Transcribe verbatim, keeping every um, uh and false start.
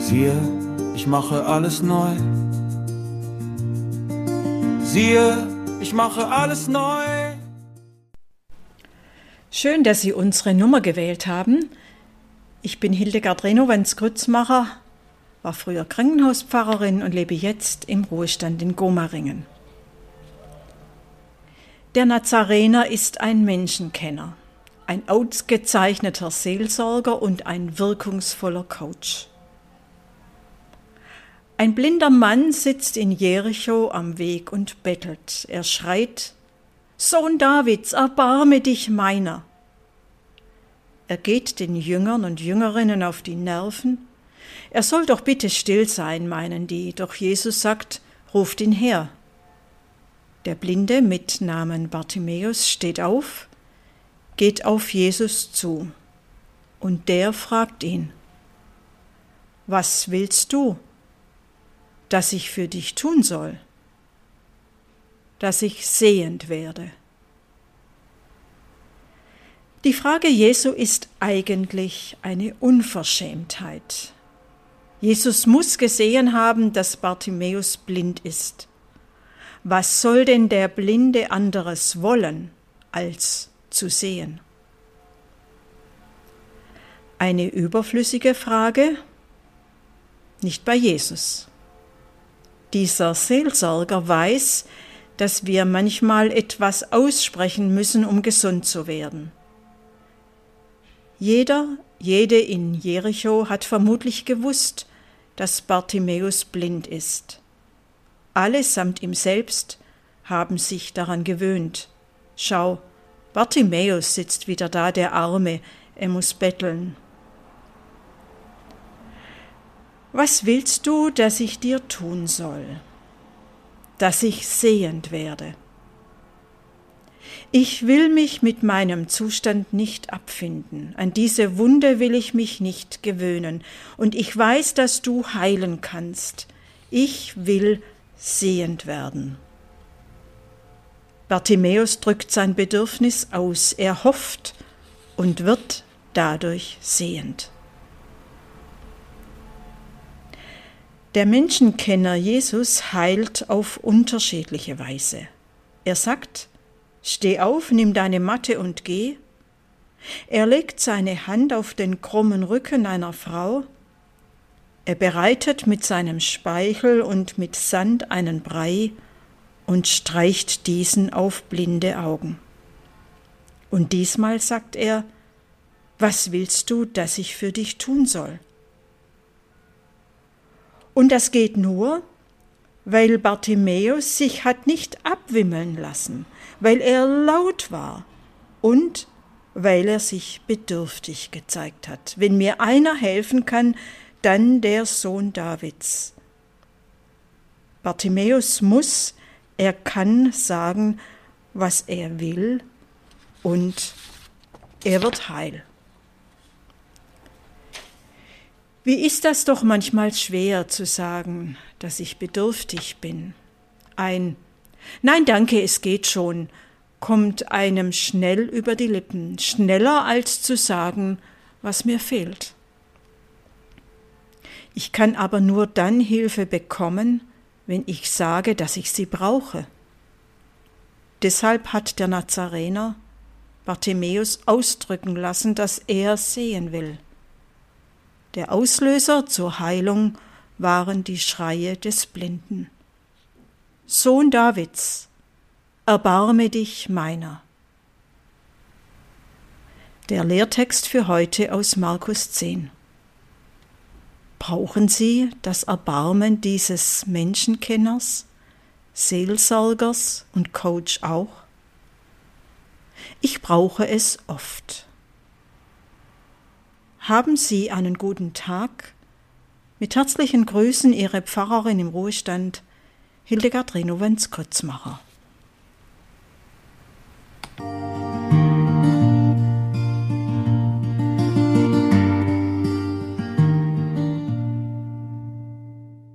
Siehe, ich mache alles neu. Siehe, ich mache alles neu. Schön, dass Sie unsere Nummer gewählt haben. Ich bin Hildegard Renowens-Grützmacher, war früher Krankenhauspfarrerin und lebe jetzt im Ruhestand in Gomaringen. Der Nazarener ist ein Menschenkenner, ein ausgezeichneter Seelsorger und ein wirkungsvoller Coach. Ein blinder Mann sitzt in Jericho am Weg und bettelt. Er schreit: Sohn Davids, erbarme dich meiner. Er geht den Jüngern und Jüngerinnen auf die Nerven. Er soll doch bitte still sein, meinen die, doch Jesus sagt: Ruft ihn her. Der Blinde mit Namen Bartimäus steht auf, geht auf Jesus zu, und der fragt ihn: Was willst du, dass ich für dich tun soll? Dass ich sehend werde. Die Frage Jesu ist eigentlich eine Unverschämtheit. Jesus muss gesehen haben, dass Bartimäus blind ist. Was soll denn der Blinde anderes wollen, als zu sehen? Eine überflüssige Frage? Nicht bei Jesus. Dieser Seelsorger weiß, dass wir manchmal etwas aussprechen müssen, um gesund zu werden. Jeder, jede in Jericho hat vermutlich gewusst, dass Bartimäus blind ist. Alle samt ihm selbst haben sich daran gewöhnt. Schau, Bartimäus sitzt wieder da, der Arme, er muss betteln. Was willst du, dass ich dir tun soll? Dass ich sehend werde. Ich will mich mit meinem Zustand nicht abfinden, an diese Wunde will ich mich nicht gewöhnen, und ich weiß, dass du heilen kannst. Ich will sehend werden. Bartimäus drückt sein Bedürfnis aus, er hofft und wird dadurch sehend. Der Menschenkenner Jesus heilt auf unterschiedliche Weise. Er sagt: Steh auf, nimm deine Matte und geh. Er legt seine Hand auf den krummen Rücken einer Frau. Er bereitet mit seinem Speichel und mit Sand einen Brei und streicht diesen auf blinde Augen. Und diesmal sagt er: Was willst du, dass ich für dich tun soll? Und das geht nur, weil Bartimäus sich hat nicht abwimmeln lassen, weil er laut war und weil er sich bedürftig gezeigt hat. Wenn mir einer helfen kann, dann der Sohn Davids. Bartimäus muss, er kann sagen, was er will, und er wird heil. Wie ist das doch manchmal schwer zu sagen, dass ich bedürftig bin. Ein »Nein, danke, es geht schon« kommt einem schnell über die Lippen, schneller als zu sagen, was mir fehlt. Ich kann aber nur dann Hilfe bekommen, wenn ich sage, dass ich sie brauche. Deshalb hat der Nazarener Bartimäus ausdrücken lassen, dass er sehen will. Der Auslöser zur Heilung waren die Schreie des Blinden. Sohn Davids, erbarme dich meiner. Der Lehrtext für heute aus Markus zehn. Brauchen Sie das Erbarmen dieses Menschenkenners, Seelsorgers und Coach auch? Ich brauche es oft. Haben Sie einen guten Tag. Mit herzlichen Grüßen, Ihre Pfarrerin im Ruhestand, Hildegard Renowens-Grützmacher.